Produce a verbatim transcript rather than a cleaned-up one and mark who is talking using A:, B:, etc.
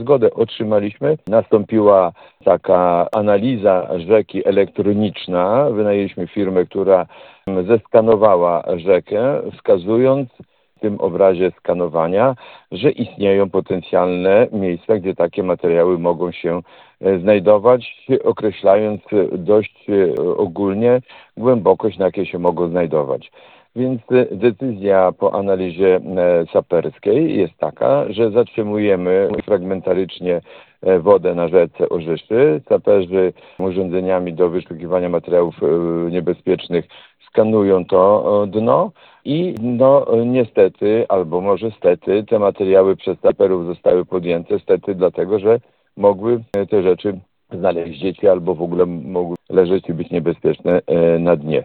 A: Zgodę otrzymaliśmy. Nastąpiła taka analiza rzeki elektroniczna. Wynajęliśmy firmę, która zeskanowała rzekę, wskazując w tym obrazie skanowania, że istnieją potencjalne miejsca, gdzie takie materiały mogą się znajdować, określając dość ogólnie głębokość, na jakiej się mogą znajdować. Więc decyzja po analizie saperskiej jest taka, że zatrzymujemy fragmentarycznie wodę na rzece Orzyszy. Saperzy urządzeniami do wyszukiwania materiałów niebezpiecznych skanują to dno i no niestety, albo może stety, te materiały przez saperów zostały podjęte, stety dlatego, że mogły te rzeczy znaleźć dzieci albo w ogóle mogły leżeć i być niebezpieczne na dnie.